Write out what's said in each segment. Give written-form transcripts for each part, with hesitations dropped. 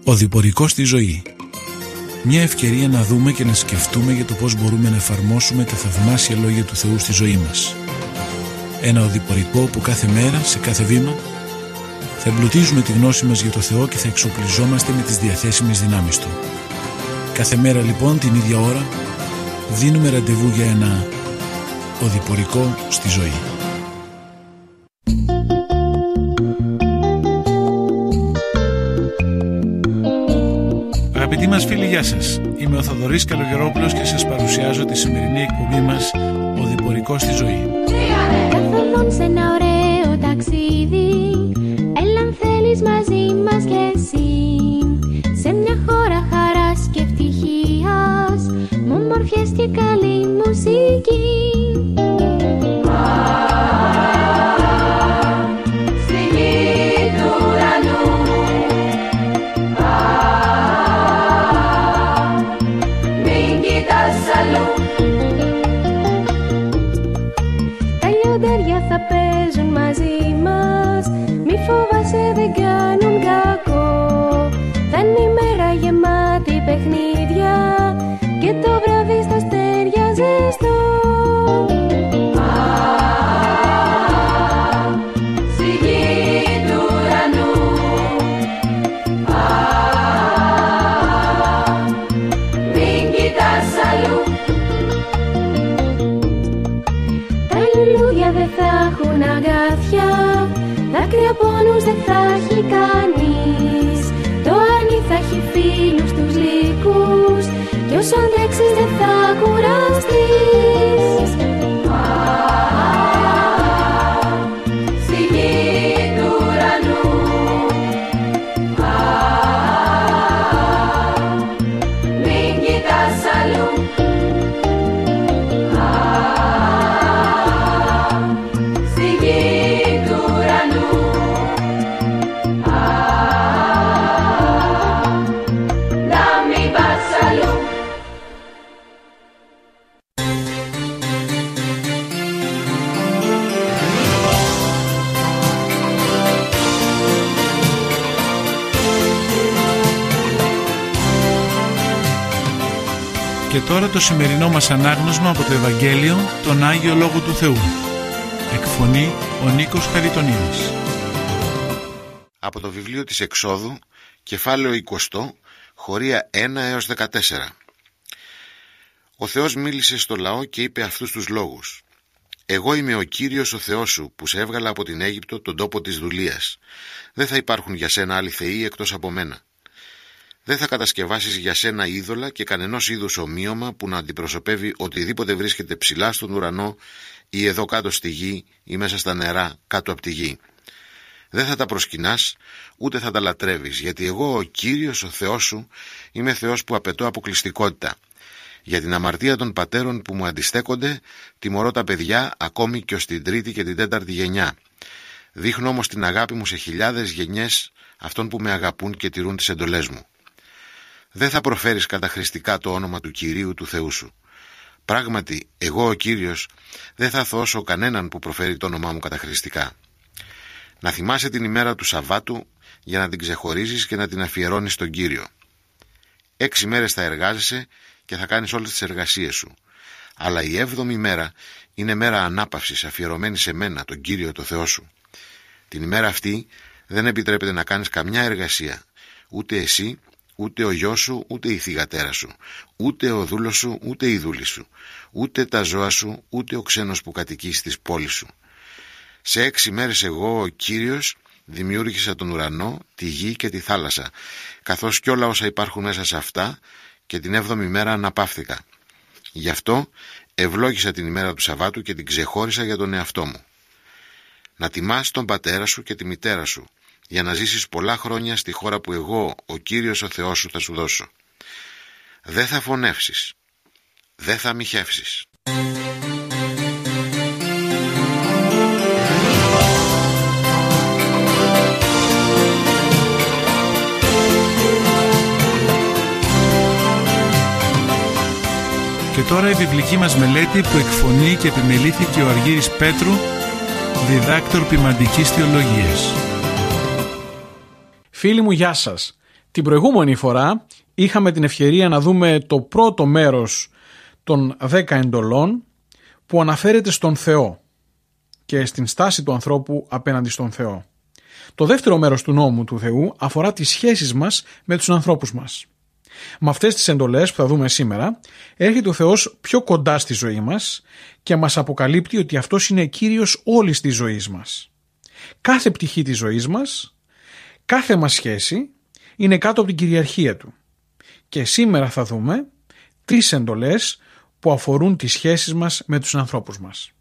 Οδηπορικός στη ζωή. Μια ευκαιρία να δούμε και να σκεφτούμε για το πώς μπορούμε να εφαρμόσουμε τα θαυμάσια λόγια του Θεού στη ζωή μας. Ένα οδηπορικό που κάθε μέρα, σε κάθε βήμα, θα εμπλουτίζουμε τη γνώση μας για το Θεό και θα εξοπλιζόμαστε με τις διαθέσιμες δυνάμεις Του. Κάθε μέρα λοιπόν την ίδια ώρα δίνουμε ραντεβού για ένα οδηπορικό στη ζωή. Αγαπητοί μας φίλοι, γεια σας. Είμαι ο Θοδωρής Καλογερόπουλος και σας παρουσιάζω τη σημερινή εκπομπή μας «Οδηπορικό στη ζωή». Καθοδόν σε ένα ωραίο ταξίδι, έλα αν θέλεις μαζί μας κι εσύ, σε μια χώρα χαράς και ευτυχίας, με ομορφιές και καλή μουσική. Δεν κάνουν κακό. Θα είναι ημέρα γεμάτη παιχνίδια και το βράδυ στα αστέρια ζεστό. Στη γη του ουρανού, μην κοιτάς αλλού. Τα λουλούδια δεν θα έχουν αγκάθια, δάκρυα πόνους δεν θα έχει κανείς. Το άνι θα έχει φίλους τους λύκους κι όσο αντέξεις δεν θα κουραστείς. Στη γη του ουρανού, μην κοιτάς αλλού. Στη γη του ουρανού, Και τώρα το σημερινό μας ανάγνωσμα από το Ευαγγέλιο, τον Άγιο Λόγο του Θεού. Εκφωνεί ο Νίκος Χαριτονίδης. Από το βιβλίο της Εξόδου, κεφάλαιο 20, χωρία 1 έως 14. Ο Θεός μίλησε στο λαό και είπε αυτούς τους λόγους. «Εγώ είμαι ο Κύριος ο Θεός σου, που σε έβγαλα από την Αίγυπτο, τον τόπο της δουλείας. Δεν θα υπάρχουν για σένα άλλοι θεοί εκτός από μένα. Δεν θα κατασκευάσεις για σένα είδωλα και κανενός είδους ομοίωμα που να αντιπροσωπεύει οτιδήποτε βρίσκεται ψηλά στον ουρανό ή εδώ κάτω στη γη ή μέσα στα νερά κάτω από τη γη. Δεν θα τα προσκυνάς, ούτε θα τα λατρεύεις, γιατί εγώ ο Κύριος ο Θεός σου είμαι Θεός που απαιτώ αποκλειστικότητα. Για την αμαρτία των πατέρων που μου αντιστέκονται, τιμωρώ τα παιδιά ακόμη και ως την τρίτη και την τέταρτη γενιά. Δείχνω όμως την αγάπη μου σε χιλιάδες γενιές αυτών που με αγαπούν και τηρούν τις εντολές μου. Δεν θα προφέρεις καταχρηστικά το όνομα του Κυρίου του Θεού σου. Πράγματι, εγώ ο Κύριος δεν θα θώσω κανέναν που προφέρει το όνομά μου καταχρηστικά. Να θυμάσαι την ημέρα του Σαββάτου για να την ξεχωρίζεις και να την αφιερώνεις στον Κύριο. 6 μέρες θα εργάζεσαι και θα κάνεις όλες τις εργασίες σου. Αλλά η 7η μέρα είναι μέρα ανάπαυσης, αφιερωμένη σε μένα, τον Κύριο το Θεό σου. Την ημέρα αυτή δεν επιτρέπεται να κάνεις καμιά εργασία, ούτε εσύ, ούτε ο γιος σου, ούτε η θυγατέρα σου, ούτε ο δούλος σου, ούτε η δούλη σου, ούτε τα ζώα σου, ούτε ο ξένος που κατοικεί στις πόλεις σου. Σε 6 μέρες εγώ, ο Κύριος, δημιούργησα τον ουρανό, τη γη και τη θάλασσα, καθώς κι όλα όσα υπάρχουν μέσα σε αυτά, και την 7η μέρα αναπαύθηκα. Γι' αυτό ευλόγησα την ημέρα του Σαββάτου και την ξεχώρισα για τον εαυτό μου. Να τιμάς τον πατέρα σου και τη μητέρα σου, για να ζήσεις πολλά χρόνια στη χώρα που εγώ, ο Κύριος ο Θεός σου, θα σου δώσω. Δεν θα φωνεύσεις, δεν θα μοιχεύσεις. Και τώρα η βιβλική μας μελέτη που εκφωνεί και επιμελήθηκε ο Αργύρης Πέτρου, διδάκτορ ποιμαντικής θεολογίας. Φίλοι μου, γεια σας. Την προηγούμενη φορά είχαμε την ευκαιρία να δούμε το πρώτο μέρος των 10 εντολών που αναφέρεται στον Θεό και στην στάση του ανθρώπου απέναντι στον Θεό. Το δεύτερο μέρος του νόμου του Θεού αφορά τις σχέσεις μας με τους ανθρώπους μας. Με αυτές τις εντολές που θα δούμε σήμερα έρχεται ο Θεός πιο κοντά στη ζωή μας και μας αποκαλύπτει ότι αυτός είναι κύριος όλης της ζωής μας. Κάθε πτυχή της ζωής μας, κάθε μας σχέση είναι κάτω από την κυριαρχία του. Και σήμερα θα δούμε 3 εντολές που αφορούν τις σχέσεις μας με τους ανθρώπους μας.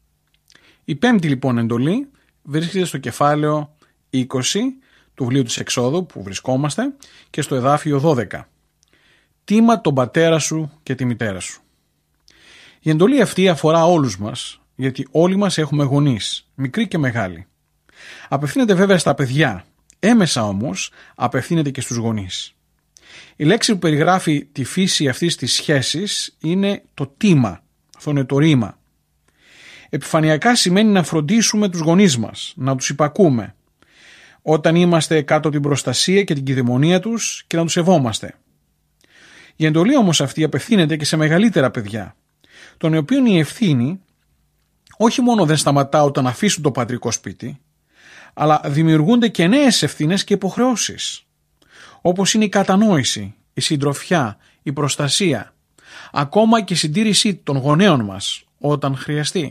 Η πέμπτη λοιπόν εντολή βρίσκεται στο κεφάλαιο 20 του βιβλίου της Εξόδου που βρισκόμαστε και στο εδάφιο 12. Τίμα τον πατέρα σου και τη μητέρα σου. Η εντολή αυτή αφορά όλους μας, γιατί όλοι μας έχουμε γονείς, μικροί και μεγάλοι. Απευθύνεται βέβαια στα παιδιά, έμεσα όμως απευθύνεται και στους γονείς. Η λέξη που περιγράφει τη φύση αυτής της σχέσης είναι το τίμα, αυτό είναι το ρήμα. Επιφανειακά σημαίνει να φροντίσουμε τους γονείς μας, να τους υπακούμε, όταν είμαστε κάτω από την προστασία και την κυδαιμονία τους και να τους σεβόμαστε. Η εντολή όμως αυτή απευθύνεται και σε μεγαλύτερα παιδιά, των οποίων η ευθύνη όχι μόνο δεν σταματά όταν αφήσουν το πατρικό σπίτι, αλλά δημιουργούνται και νέες ευθύνες και υποχρεώσεις, όπως είναι η κατανόηση, η συντροφιά, η προστασία, ακόμα και η συντήρηση των γονέων μας όταν χρειαστεί.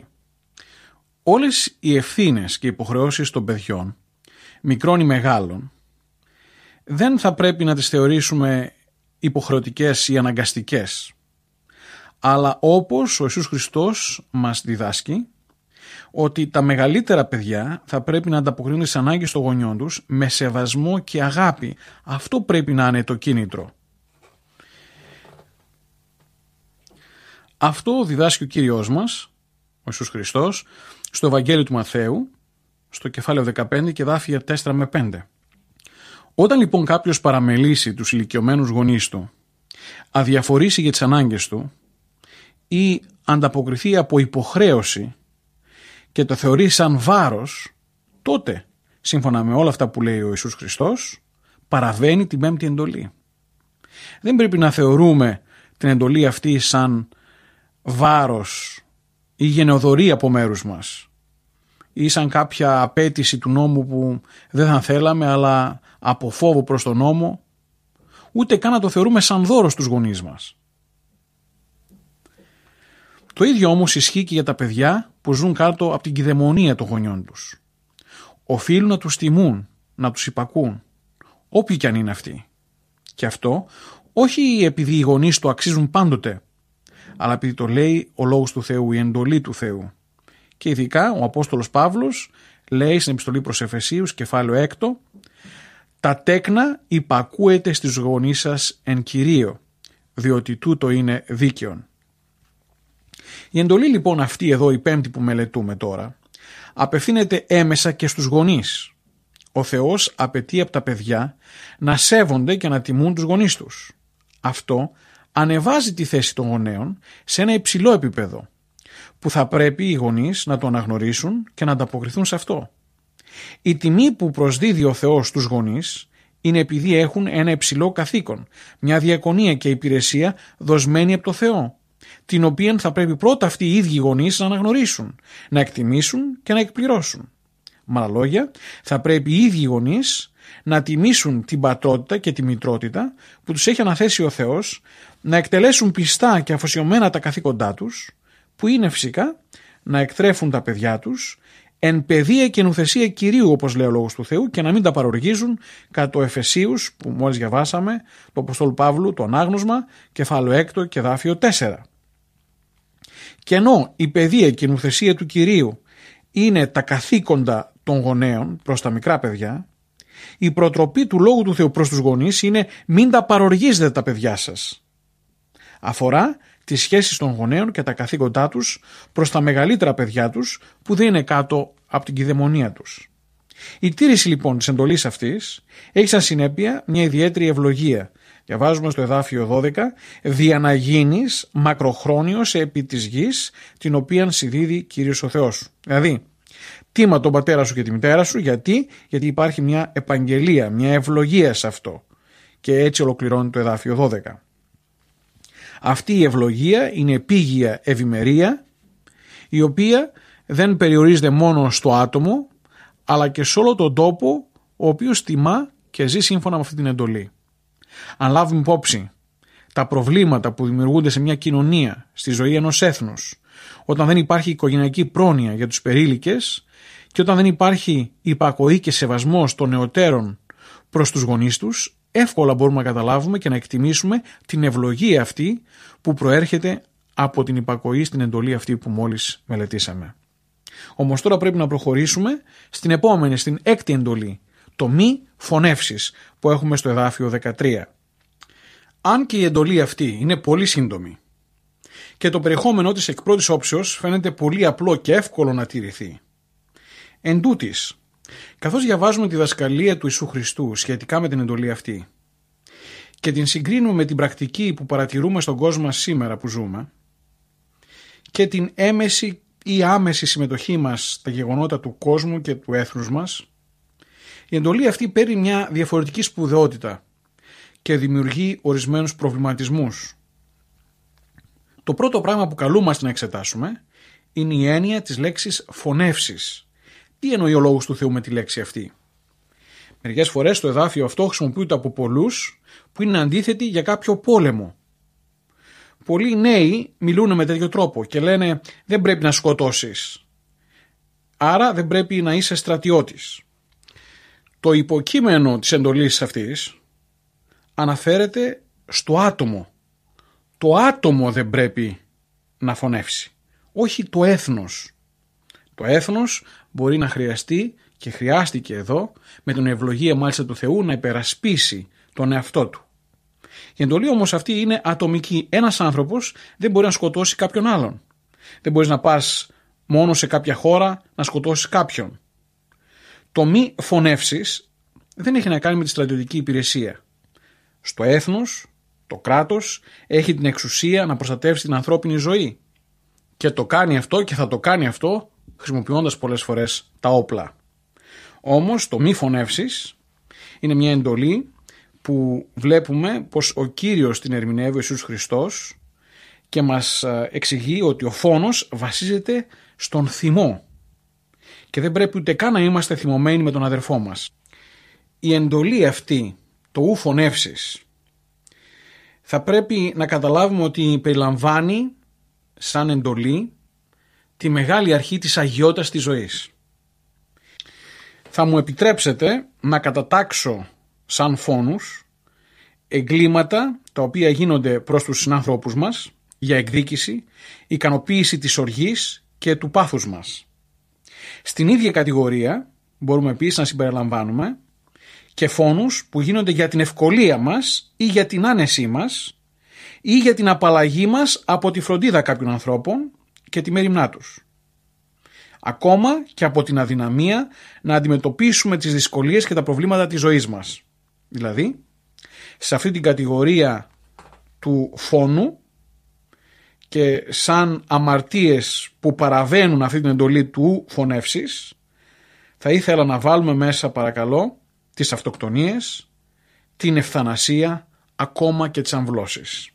Όλες οι ευθύνες και υποχρεώσεις των παιδιών, μικρών ή μεγάλων, δεν θα πρέπει να τις θεωρήσουμε υποχρεωτικές ή αναγκαστικές, αλλά όπως ο Ιησούς Χριστός μας διδάσκει, ότι τα μεγαλύτερα παιδιά θα πρέπει να ανταποκρίνουν τις ανάγκες των γονιών τους με σεβασμό και αγάπη. Αυτό πρέπει να είναι το κίνητρο. Αυτό διδάσκει ο Κύριος μας, ο Ιησούς Χριστός, στο Ευαγγέλιο του Μαθαίου, στο κεφάλαιο 15 και εδάφια 4 με 5. Όταν λοιπόν κάποιος παραμελήσει τους ηλικιωμένους γονείς του, αδιαφορήσει για τις ανάγκες του ή ανταποκριθεί από υποχρέωση και το θεωρεί σαν βάρος, τότε, σύμφωνα με όλα αυτά που λέει ο Ιησούς Χριστός, παραβαίνει την πέμπτη εντολή. Δεν πρέπει να θεωρούμε την εντολή αυτή σαν βάρος ή γενεοδορία από μέρους μας ή σαν κάποια απέτηση του νόμου που δεν θα θέλαμε αλλά από φόβο προς τον νόμο, ούτε καν να το θεωρούμε σαν δώρο στους γονείς μας. Το ίδιο όμως ισχύει και για τα παιδιά που ζουν κάτω από την κυδαιμονία των γονιών τους. Οφείλουν να τους τιμούν, να τους υπακούν, όποιοι κι αν είναι αυτοί. Και αυτό όχι επειδή οι γονείς το αξίζουν πάντοτε, αλλά επειδή το λέει ο λόγος του Θεού, η εντολή του Θεού. Και ειδικά ο Απόστολος Παύλος λέει στην επιστολή προς Εφεσίους, κεφάλαιο 6, «Τα τέκνα υπακούετε στις γονείς σας εν Κυρίω, διότι τούτο είναι δίκαιον». Η εντολή λοιπόν αυτή εδώ, η πέμπτη που μελετούμε τώρα, απευθύνεται έμεσα και στους γονείς. Ο Θεός απαιτεί από τα παιδιά να σέβονται και να τιμούν τους γονείς τους. Αυτό ανεβάζει τη θέση των γονέων σε ένα υψηλό επίπεδο, που θα πρέπει οι γονείς να το αναγνωρίσουν και να ανταποκριθούν σε αυτό. Η τιμή που προσδίδει ο Θεός στους γονείς είναι επειδή έχουν ένα υψηλό καθήκον, μια διακονία και υπηρεσία δοσμένη από το Θεό, την οποία θα πρέπει πρώτα αυτοί οι ίδιοι γονείς να αναγνωρίσουν, να εκτιμήσουν και να εκπληρώσουν. Με άλλα λόγια, θα πρέπει οι ίδιοι γονείς να τιμήσουν την πατρότητα και τη μητρότητα που τους έχει αναθέσει ο Θεός, να εκτελέσουν πιστά και αφοσιωμένα τα καθήκοντά τους, που είναι φυσικά να εκτρέφουν τα παιδιά τους εν παιδεία και νουθεσία Κυρίου, όπως λέει ο λόγος του Θεού, και να μην τα παροργίζουν κατά το Εφεσίους που μόλις διαβάσαμε, του Αποστόλου Παύλου, το ανάγνωσμα, κεφάλαιο 6 και εδάφιο 4. Και ενώ η παιδεία και η νουθεσία του Κυρίου είναι τα καθήκοντα των γονέων προς τα μικρά παιδιά, η προτροπή του Λόγου του Θεού προς τους γονείς είναι μην τα παροργίζετε τα παιδιά σας. Αφορά τις σχέσεις των γονέων και τα καθήκοντά τους προς τα μεγαλύτερα παιδιά τους που δεν είναι κάτω από την κυδαιμονία τους. Η τήρηση λοιπόν της εντολής αυτής έχει σαν συνέπεια μια ιδιαίτερη ευλογία. Διαβάζουμε στο εδάφιο 12, «Δια να γίνεις μακροχρόνιος επί της γης, την οποίαν συδίδει Κύριος ο Θεός σου». Δηλαδή, τίμα τον πατέρα σου και τη μητέρα σου, γιατί υπάρχει μια επαγγελία, μια ευλογία σε αυτό. Και έτσι ολοκληρώνει το εδάφιο 12. Αυτή η ευλογία είναι επίγεια ευημερία, η οποία δεν περιορίζεται μόνο στο άτομο, αλλά και σε όλο τον τόπο ο οποίος τιμά και ζει σύμφωνα με αυτή την εντολή. Αν λάβουμε υπόψη τα προβλήματα που δημιουργούνται σε μια κοινωνία, στη ζωή ενός έθνους, όταν δεν υπάρχει οικογενειακή πρόνοια για τους περίλικες και όταν δεν υπάρχει υπακοή και σεβασμός των νεωτέρων προς τους γονείς τους, εύκολα μπορούμε να καταλάβουμε και να εκτιμήσουμε την ευλογία αυτή που προέρχεται από την υπακοή στην εντολή αυτή που μόλις μελετήσαμε. Όμως τώρα πρέπει να προχωρήσουμε στην επόμενη, στην έκτη εντολή, το μη φωνεύσεις που έχουμε στο εδάφιο 13. Αν και η εντολή αυτή είναι πολύ σύντομη και το περιεχόμενό της εκ πρώτης όψεως φαίνεται πολύ απλό και εύκολο να τηρηθεί, εν τούτης, καθώς διαβάζουμε τη δασκαλία του Ιησού Χριστού σχετικά με την εντολή αυτή και την συγκρίνουμε με την πρακτική που παρατηρούμε στον κόσμο μας σήμερα που ζούμε και την έμεση ή άμεση συμμετοχή μας στα γεγονότα του κόσμου και του έθνους μας, η εντολή αυτή παίρνει μια διαφορετική σπουδαιότητα και δημιουργεί ορισμένους προβληματισμούς. Το πρώτο πράγμα που καλούμαστε να εξετάσουμε είναι η έννοια της λέξης φωνεύσεις. Τι εννοεί ο Λόγος του Θεού με τη λέξη αυτή? Μερικές φορές το εδάφιο αυτό χρησιμοποιείται από πολλούς που είναι αντίθετοι για κάποιο πόλεμο. Πολλοί νέοι μιλούν με τέτοιο τρόπο και λένε δεν πρέπει να σκοτώσεις, άρα δεν πρέπει να είσαι στρατιώτης. Το υποκείμενο της εντολής αυτής αναφέρεται στο άτομο. Το άτομο δεν πρέπει να φωνεύσει, όχι το έθνος. Το έθνος μπορεί να χρειαστεί και χρειάστηκε εδώ με την ευλογία μάλιστα του Θεού να υπερασπίσει τον εαυτό του. Η εντολή όμως αυτή είναι ατομική. Ένας άνθρωπος δεν μπορεί να σκοτώσει κάποιον άλλον. Δεν μπορείς να πας μόνο σε κάποια χώρα να σκοτώσεις κάποιον. Το μη φωνεύσεις δεν έχει να κάνει με τη στρατιωτική υπηρεσία. Στο έθνος, το κράτος έχει την εξουσία να προστατεύσει την ανθρώπινη ζωή και το κάνει αυτό και θα το κάνει αυτό χρησιμοποιώντας πολλές φορές τα όπλα. Όμως το μη φωνεύσεις είναι μια εντολή που βλέπουμε πως ο Κύριος την ερμηνεύει, ο Ιησούς Χριστός, και μας εξηγεί ότι ο φόνος βασίζεται στον θυμό και δεν πρέπει ούτε καν να είμαστε θυμωμένοι με τον αδερφό μας. Η εντολή αυτή, το ου φωνεύσεις, θα πρέπει να καταλάβουμε ότι περιλαμβάνει σαν εντολή τη μεγάλη αρχή της αγιότητας της ζωής. Θα μου επιτρέψετε να κατατάξω σαν φόνους εγκλήματα τα οποία γίνονται προς τους συνανθρώπους μας για εκδίκηση, ικανοποίηση της οργής και του πάθους μας. Στην ίδια κατηγορία μπορούμε επίσης να συμπεριλαμβάνουμε και φόνους που γίνονται για την ευκολία μας ή για την άνεσή μας ή για την απαλλαγή μας από τη φροντίδα κάποιων ανθρώπων και τη μέριμνά τους. Ακόμα και από την αδυναμία να αντιμετωπίσουμε τις δυσκολίες και τα προβλήματα της ζωής μας. Δηλαδή, σε αυτή την κατηγορία του φόνου και σαν αμαρτίες που παραβαίνουν αυτή την εντολή του φωνεύσεις, θα ήθελα να βάλουμε μέσα, παρακαλώ, τις αυτοκτονίες, την ευθανασία, ακόμα και τις αμβλώσεις.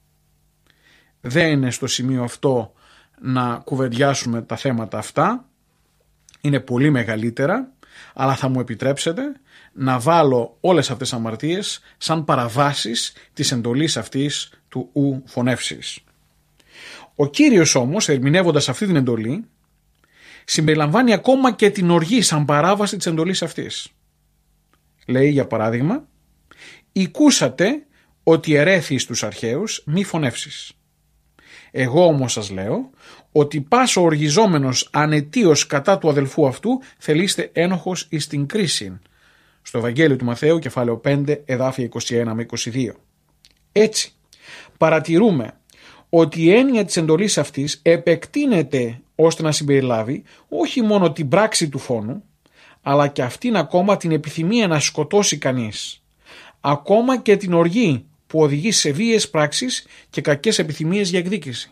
Δεν είναι στο σημείο αυτό να κουβεντιάσουμε τα θέματα αυτά, είναι πολύ μεγαλύτερα, αλλά θα μου επιτρέψετε να βάλω όλες αυτές τις αμαρτίες σαν παραβάσεις της εντολής αυτής του ου φωνεύσεις. Ο Κύριος όμως, ερμηνεύοντας αυτή την εντολή, συμπεριλαμβάνει ακόμα και την οργή σαν παράβαση της εντολής αυτής. Λέει για παράδειγμα, «Ηκούσατε ότι ερέθη στους αρχαίους μη φωνεύσεις. Εγώ όμως σας λέω ότι πάσο οργιζόμενος ανετίως κατά του αδελφού αυτού θελείστε ένοχος εις την κρίση». Στο Ευαγγέλιο του Μαθαίου, κεφάλαιο 5, εδάφια 21 με 22. Έτσι, παρατηρούμε ότι η έννοια της εντολής αυτής επεκτείνεται ώστε να συμπεριλάβει όχι μόνο την πράξη του φόνου, αλλά και αυτήν ακόμα την επιθυμία να σκοτώσει κανείς, ακόμα και την οργή που οδηγεί σε βίαιες πράξεις και κακές επιθυμίες για εκδίκηση.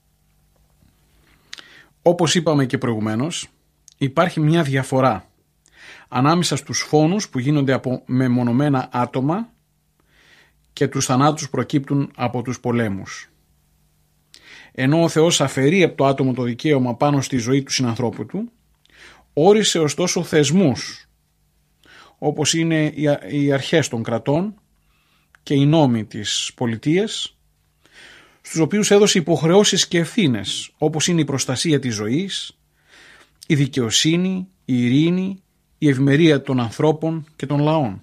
Όπως είπαμε και προηγουμένως, υπάρχει μια διαφορά ανάμεσα στους φόνους που γίνονται από μεμονωμένα άτομα και τους θανάτους προκύπτουν από τους πολέμους. Ενώ ο Θεός αφαιρεί από το άτομο το δικαίωμα πάνω στη ζωή του συνανθρώπου του, όρισε ωστόσο θεσμούς, όπως είναι οι αρχές των κρατών και οι νόμοι της πολιτείας, στους οποίους έδωσε υποχρεώσεις και ευθύνες, όπως είναι η προστασία της ζωής, η δικαιοσύνη, η ειρήνη, η ευημερία των ανθρώπων και των λαών.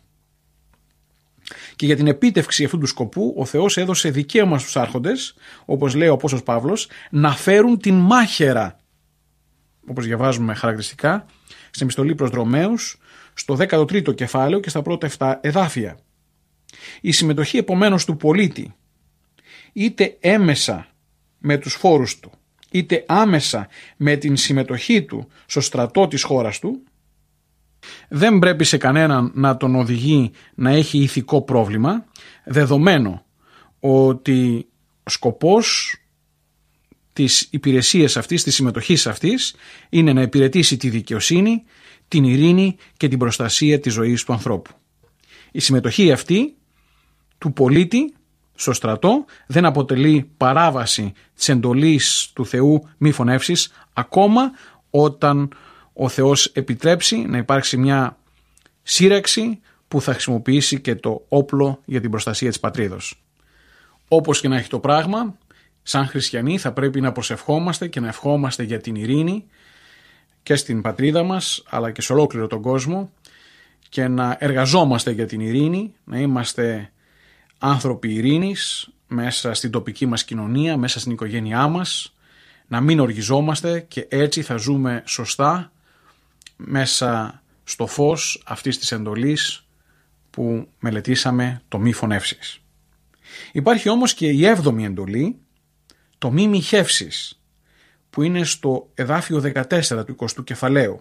Και για την επίτευξη αυτού του σκοπού ο Θεός έδωσε δικαίωμα στους άρχοντες, όπως λέει ο Απόστολος Παύλος, να φέρουν την μάχαιρα, όπως διαβάζουμε χαρακτηριστικά στην επιστολή προς Ρωμαίους, στο 13ο κεφάλαιο και στα πρώτα 7 εδάφια. Η συμμετοχή επομένως του πολίτη, είτε έμεσα με τους φόρους του, είτε άμεσα με την συμμετοχή του στο στρατό της χώρας του, δεν πρέπει σε κανέναν να τον οδηγεί να έχει ηθικό πρόβλημα, δεδομένο ότι ο σκοπός της υπηρεσίας αυτής, της συμμετοχής αυτής, είναι να υπηρετήσει τη δικαιοσύνη, την ειρήνη και την προστασία της ζωής του ανθρώπου. Η συμμετοχή αυτή του πολίτη στο στρατό δεν αποτελεί παράβαση της εντολής του Θεού μη φωνεύσεις, ακόμα όταν ο Θεός επιτρέψει να υπάρξει μια σύραξη που θα χρησιμοποιήσει και το όπλο για την προστασία της πατρίδος. Όπως και να έχει το πράγμα, σαν χριστιανοί θα πρέπει να προσευχόμαστε και να ευχόμαστε για την ειρήνη και στην πατρίδα μας, αλλά και σε ολόκληρο τον κόσμο, και να εργαζόμαστε για την ειρήνη, να είμαστε άνθρωποι ειρήνης μέσα στην τοπική μας κοινωνία, μέσα στην οικογένειά μας, να μην οργιζόμαστε και έτσι θα ζούμε σωστά μέσα στο φως αυτής της εντολής που μελετήσαμε, το μη φωνεύσεις. Υπάρχει όμως και η 7η εντολή, το μη μοιχεύσεις, που είναι στο εδάφιο 14 του 20ου κεφαλαίου.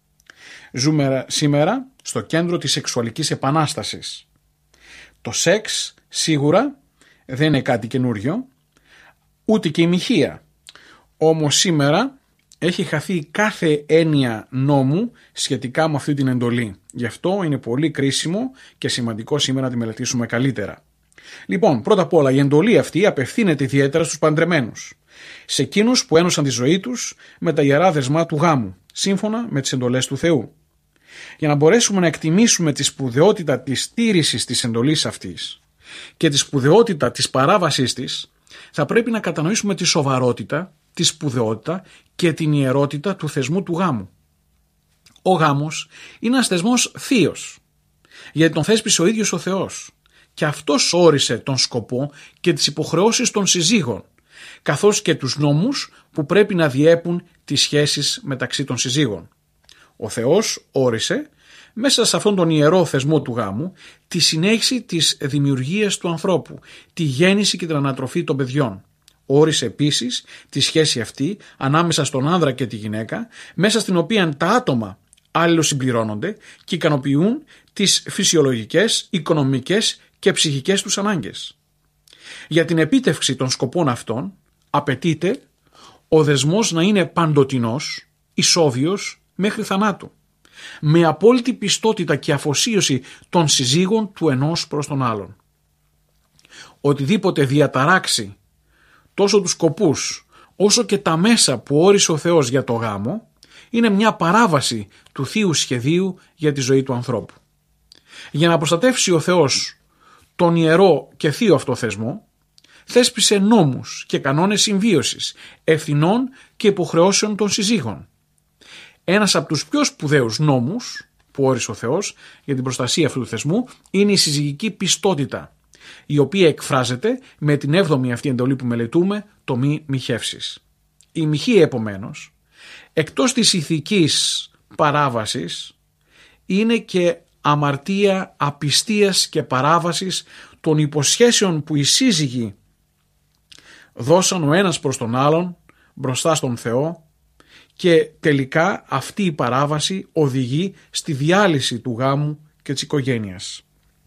Ζούμε σήμερα στο κέντρο της σεξουαλικής επανάστασης. Το σεξ σίγουρα δεν είναι κάτι καινούριο, ούτε και η μοιχεία. Όμως σήμερα έχει χαθεί κάθε έννοια νόμου σχετικά με αυτή την εντολή. Γι' αυτό είναι πολύ κρίσιμο και σημαντικό σήμερα να τη μελετήσουμε καλύτερα. Λοιπόν, πρώτα απ' όλα η εντολή αυτή απευθύνεται ιδιαίτερα στους παντρεμένους, σε εκείνους που ένωσαν τη ζωή τους με τα ιερά δεσμά του γάμου, σύμφωνα με τις εντολές του Θεού. Για να μπορέσουμε να εκτιμήσουμε τη σπουδαιότητα της στήρησης της εντολής αυτής και τη σπουδαιότητα της παράβασής της, θα πρέπει να κατανοήσουμε τη σοβαρότητα, τη σπουδαιότητα και την ιερότητα του θεσμού του γάμου. Ο γάμος είναι ένας θεσμός θείος, γιατί τον θέσπισε ο ίδιος ο Θεός και αυτός όρισε τον σκοπό και τις υποχρεώσεις των συζύγων, καθώς και τους νόμους που πρέπει να διέπουν τις σχέσεις μεταξύ των συζύγων. Ο Θεός όρισε μέσα σε αυτόν τον ιερό θεσμό του γάμου τη συνέχιση της δημιουργίας του ανθρώπου, τη γέννηση και την ανατροφή των παιδιών. Όρισε επίσης τη σχέση αυτή ανάμεσα στον άνδρα και τη γυναίκα, μέσα στην οποία τα άτομα αλληλοσυμπληρώνονται και ικανοποιούν τις φυσιολογικές, οικονομικές και ψυχικές τους ανάγκες. Για την επίτευξη των σκοπών αυτών απαιτείται ο δεσμός να είναι παντοτινός, ισόβιος μέχρι θανάτου, με απόλυτη πιστότητα και αφοσίωση των συζύγων του ενός προς τον άλλον. Οτιδήποτε διαταράξει τόσο τους σκοπούς όσο και τα μέσα που όρισε ο Θεός για το γάμο είναι μια παράβαση του θείου σχεδίου για τη ζωή του ανθρώπου. Για να προστατεύσει ο Θεός τον ιερό και θείο αυτό θεσμό, θέσπισε νόμους και κανόνες συμβίωσης, ευθυνών και υποχρεώσεων των συζύγων. Ένας από τους πιο σπουδαίους νόμους που όρισε ο Θεός για την προστασία αυτού του θεσμού είναι η συζυγική πιστότητα, η οποία εκφράζεται με την 7η αυτή εντολή που μελετούμε, το μη μοιχεύσεις. Η μοιχεία επομένως, εκτός της ηθικής παράβασης, είναι και αμαρτία απιστίας και παράβασης των υποσχέσεων που οι σύζυγοι δώσαν ο ένας προς τον άλλον μπροστά στον Θεό, και τελικά αυτή η παράβαση οδηγεί στη διάλυση του γάμου και της οικογένειας.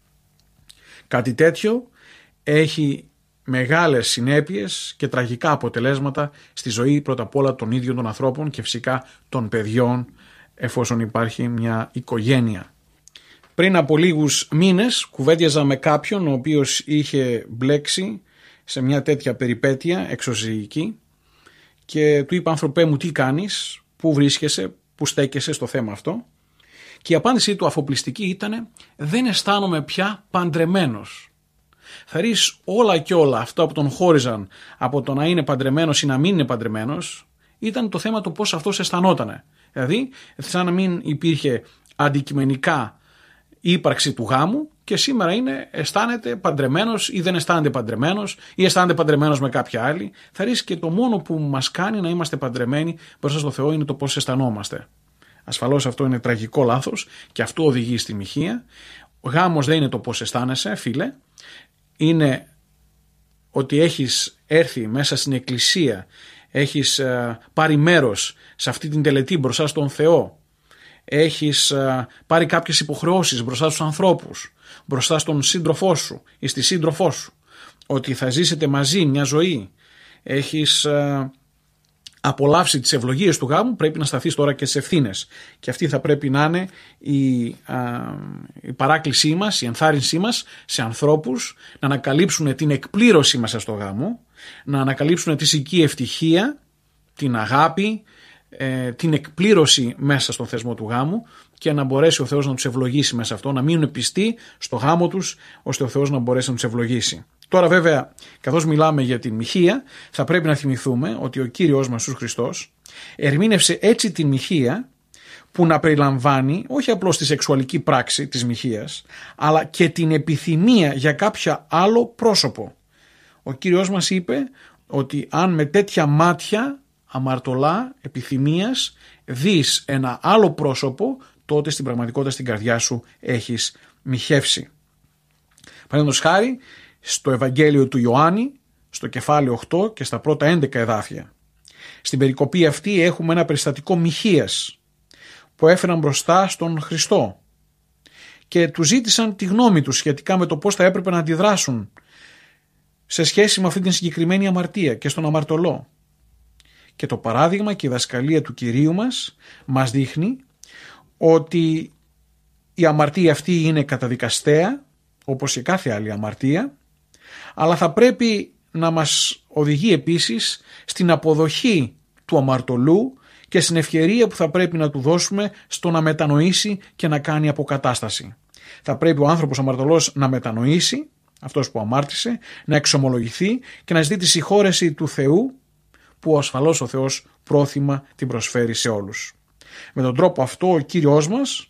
Κάτι τέτοιο έχει μεγάλες συνέπειες και τραγικά αποτελέσματα στη ζωή πρώτα απ' όλα των ίδιων των ανθρώπων και φυσικά των παιδιών, εφόσον υπάρχει μια οικογένεια. Πριν από λίγους μήνες κουβέντιαζα με κάποιον ο οποίος είχε μπλέξει σε μια τέτοια περιπέτεια εξωζυγική και του είπα, άνθρωπέ μου, τι κάνεις, πού βρίσκεσαι, πού στέκεσαι στο θέμα αυτό, και η απάντησή του αφοπλιστική ήταν, δεν αισθάνομαι πια παντρεμένος. Θα ρίξει όλα και όλα αυτά που τον χώριζαν από το να είναι παντρεμένος ή να μην είναι παντρεμένος, ήταν το θέμα του πώς αυτός αισθανότανε. Δηλαδή, σαν να μην υπήρχε αντικειμενικά ύπαρξη του γάμου και σήμερα αισθάνεται παντρεμένος ή δεν αισθάνεται παντρεμένος ή αισθάνεται παντρεμένος με κάποια άλλη. Θα ρίξει και το μόνο που μας κάνει να είμαστε παντρεμένοι μπροστά στο Θεό είναι το πώς αισθανόμαστε. Ασφαλώς αυτό είναι τραγικό λάθος και αυτό οδηγεί στη μοιχεία. Ο γάμος δεν είναι το πώς αισθάνεσαι, φίλε. Είναι ότι έχεις έρθει μέσα στην εκκλησία, έχεις πάρει μέρος σε αυτή την τελετή μπροστά στον Θεό, έχεις πάρει κάποιες υποχρεώσεις μπροστά στους ανθρώπους, μπροστά στον σύντροφό σου ή στη σύντροφό σου, ότι θα ζήσετε μαζί μια ζωή, έχεις απολαύσει τις ευλογίες του γάμου, πρέπει να σταθείς τώρα και στις ευθύνες. Και αυτή θα πρέπει να είναι η παράκλησή μας, η ενθάρρυνσή μας σε ανθρώπους να ανακαλύψουν την εκπλήρωση μέσα στο γάμο, να ανακαλύψουν τη συκή ευτυχία, την αγάπη, την εκπλήρωση μέσα στον θεσμό του γάμου και να μπορέσει ο Θεός να τους ευλογήσει μέσα αυτό, να μείνουν πιστοί στο γάμο τους, ώστε ο Θεός να μπορέσει να τους ευλογήσει. Τώρα βέβαια, καθώς μιλάμε για την μοιχεία, θα πρέπει να θυμηθούμε ότι ο Κύριος μας Ιησούς Χριστός ερμήνευσε έτσι την μοιχεία που να περιλαμβάνει όχι απλώς τη σεξουαλική πράξη της μοιχείας, αλλά και την επιθυμία για κάποιο άλλο πρόσωπο. Ο Κύριος μας είπε ότι αν με τέτοια μάτια αμαρτωλά επιθυμίας δεις ένα άλλο πρόσωπο, τότε στην πραγματικότητα στην καρδιά σου έχεις μοιχεύσει. Παραδείγματος χάρη, στο Ευαγγέλιο του Ιωάννη, στο κεφάλαιο 8 και στα πρώτα 11 εδάφια. Στην περικοπή αυτή έχουμε ένα περιστατικό μοιχείας που έφεραν μπροστά στον Χριστό και του ζήτησαν τη γνώμη τους σχετικά με το πώς θα έπρεπε να αντιδράσουν σε σχέση με αυτή την συγκεκριμένη αμαρτία και στον αμαρτωλό. Και το παράδειγμα και η δασκαλία του Κυρίου μας δείχνει ότι η αμαρτία αυτή είναι καταδικαστέα, όπως και κάθε άλλη αμαρτία, αλλά θα πρέπει να μας οδηγεί επίσης στην αποδοχή του αμαρτωλού και στην ευκαιρία που θα πρέπει να του δώσουμε στο να μετανοήσει και να κάνει αποκατάσταση. Θα πρέπει ο άνθρωπος αμαρτωλός να μετανοήσει, αυτός που αμάρτησε, να εξομολογηθεί και να ζητεί τη συγχώρεση του Θεού, που ασφαλώς ο Θεός πρόθυμα την προσφέρει σε όλους. Με τον τρόπο αυτό ο Κύριος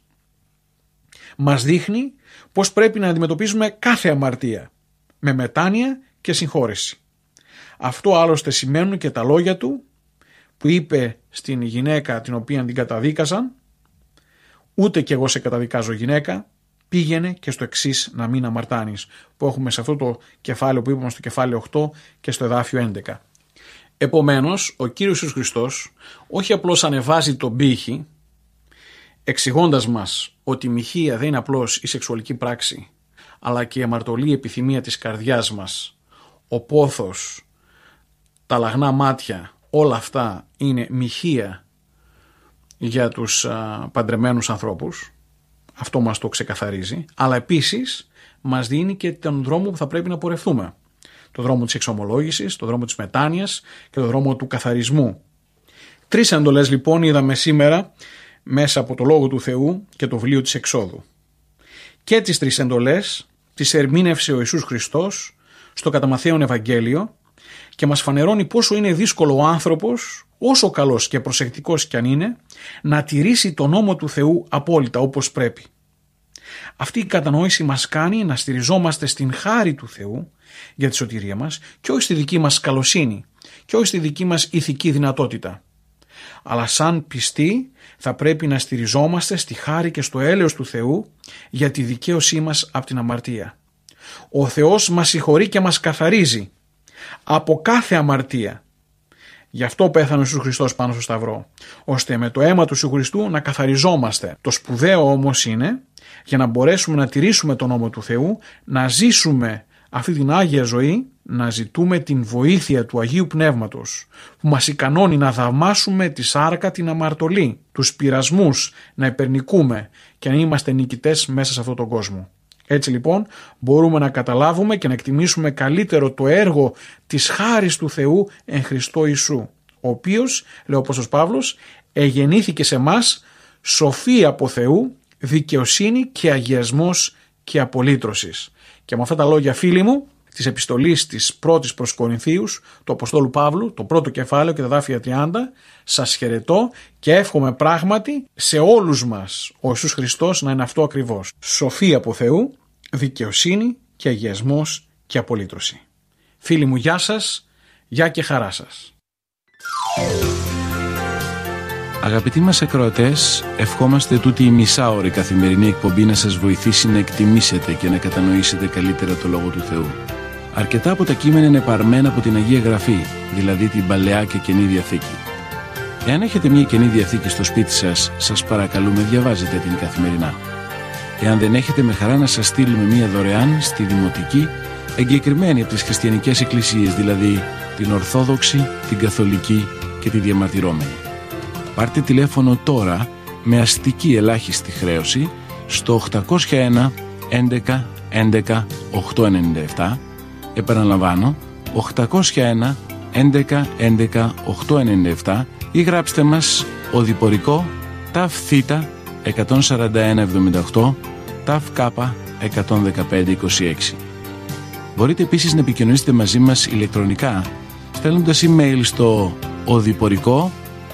μας δείχνει πώς πρέπει να αντιμετωπίζουμε κάθε αμαρτία, με μετάνοια και συγχώρεση. Αυτό άλλωστε σημαίνουν και τα λόγια του που είπε στην γυναίκα την οποία την καταδίκαζαν, ούτε κι εγώ σε καταδικάζω γυναίκα, πήγαινε και στο εξής να μην αμαρτάνεις, που έχουμε σε αυτό το κεφάλαιο που είπαμε στο κεφάλαιο 8 και στο εδάφιο 11. Επομένως, ο Κύριος Ιησούς Χριστός όχι απλώς ανεβάζει τον πύχη, εξηγώντας μας ότι η μοιχεία δεν είναι απλώς η σεξουαλική πράξη, αλλά και η αμαρτωλή επιθυμία της καρδιάς μας, ο πόθος, τα λαγνά μάτια, όλα αυτά είναι μοιχεία για τους παντρεμένους ανθρώπους. Αυτό μας το ξεκαθαρίζει, αλλά επίσης μας δίνει και τον δρόμο που θα πρέπει να πορευτούμε. Το δρόμο της εξομολόγησης, το δρόμο της μετάνοιας και το δρόμο του καθαρισμού. 3 εντολές λοιπόν είδαμε σήμερα μέσα από το Λόγο του Θεού και το βιβλίο της Εξόδου. Και τις 3 εντολές τις ερμήνευσε ο Ιησούς Χριστός στο κατά Μαθαίον Ευαγγέλιο και μας φανερώνει πόσο είναι δύσκολο ο άνθρωπος, όσο καλός και προσεκτικός κι αν είναι, να τηρήσει τον νόμο του Θεού απόλυτα όπως πρέπει. Αυτή η κατανόηση μας κάνει να στηριζόμαστε στην χάρη του Θεού για τη σωτηρία μας και όχι στη δική μας καλοσύνη και όχι στη δική μας ηθική δυνατότητα. Αλλά σαν πιστοί θα πρέπει να στηριζόμαστε στη χάρη και στο έλεος του Θεού για τη δικαίωσή μας από την αμαρτία. Ο Θεός μας συγχωρεί και μας καθαρίζει από κάθε αμαρτία. Γι' αυτό πέθανε ο Ιησούς Χριστός πάνω στο Σταυρό, ώστε με το αίμα του Ιησού Χριστού να καθαριζόμαστε. Το σπουδαίο όμως είναι, για να μπορέσουμε να τηρήσουμε τον νόμο του Θεού, να ζήσουμε αυτή την Άγια ζωή, να ζητούμε την βοήθεια του Αγίου Πνεύματος που μας ικανώνει να θαυμάσουμε τη σάρκα την αμαρτωλή, τους πειρασμούς να υπερνικούμε και να είμαστε νικητές μέσα σε αυτόν τον κόσμο. Έτσι λοιπόν μπορούμε να καταλάβουμε και να εκτιμήσουμε καλύτερο το έργο της χάρις του Θεού εν Χριστώ Ιησού, ο οποίος, λέει ο Απόστολος Παύλος, εγεννήθηκε σε μας σοφία από Θεού, δικαιοσύνη και αγιασμός και απολύτρωσης. Και με αυτά τα λόγια, φίλοι μου, της επιστολής της πρώτης προς Κορινθίους του Αποστόλου Παύλου, το πρώτο κεφάλαιο και τα δάφια 30, σας χαιρετώ και εύχομαι πράγματι σε όλους μας ο Ιησούς Χριστός να είναι αυτό ακριβώς. Σοφία από Θεού, δικαιοσύνη και αγιασμός και απολύτρωση. Φίλοι μου, γεια σας, γεια και χαρά σας. Αγαπητοί μας ακροατές, ευχόμαστε τούτη η μισάωρη καθημερινή εκπομπή να σας βοηθήσει να εκτιμήσετε και να κατανοήσετε καλύτερα το Λόγο του Θεού. Αρκετά από τα κείμενα είναι παρμένα από την Αγία Γραφή, δηλαδή την Παλαιά και Καινή Διαθήκη. Εάν έχετε μια Καινή Διαθήκη στο σπίτι σας, σας παρακαλούμε διαβάζετε την καθημερινά. Εάν δεν έχετε, με χαρά να σας στείλουμε μια δωρεάν στη Δημοτική, εγκεκριμένη από τις χριστιανικές εκκλησίες, δηλαδή την Ορθόδοξη, την Καθολική και τη Διαμαρτυρόμενη. Πάρτε τηλέφωνο τώρα με αστική ελάχιστη χρέωση στο 801 11 11 897, επαναλαμβάνω 801 11 11 897, ή γράψτε μας οδηπορικό ΤΑΦ Θ 14178 ΤΑΦ Κ 11526. Μπορείτε επίσης να επικοινωνήσετε μαζί μας ηλεκτρονικά στέλνοντας email στο οδηπορικό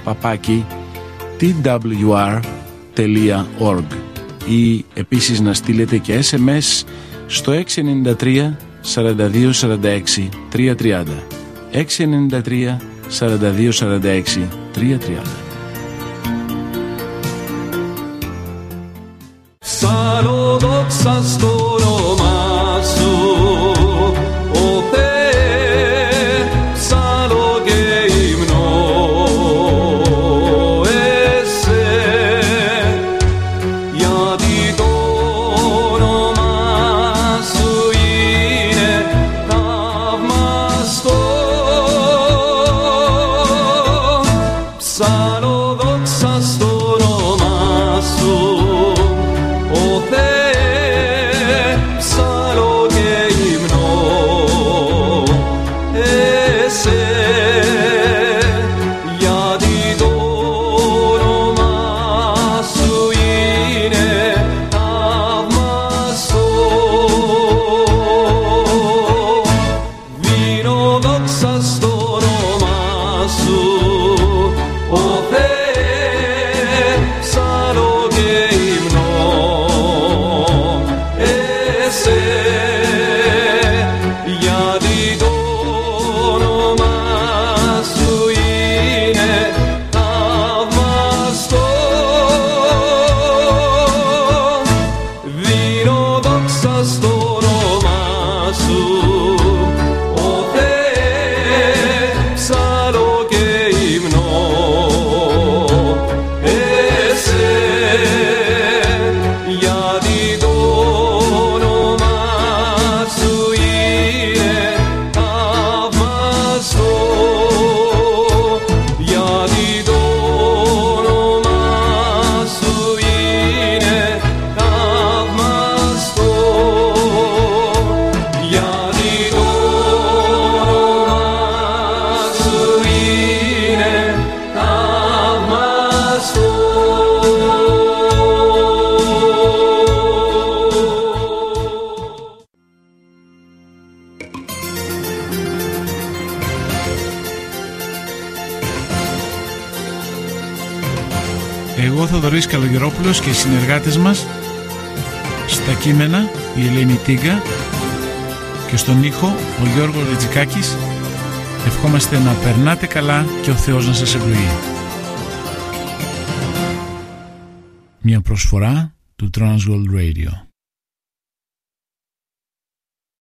twr.org ή επίσης να στείλετε και SMS στο 693 42 46 330 693 42 46 330. Εγώ Θοδωρής Καλογερόπουλος και οι συνεργάτες μας, στα κείμενα η Ελένη Τίγκα και στον ήχο ο Γιώργος Ριτζικάκης, ευχόμαστε να περνάτε καλά και ο Θεός να σας ευλογεί. Μια προσφορά του Transworld Radio.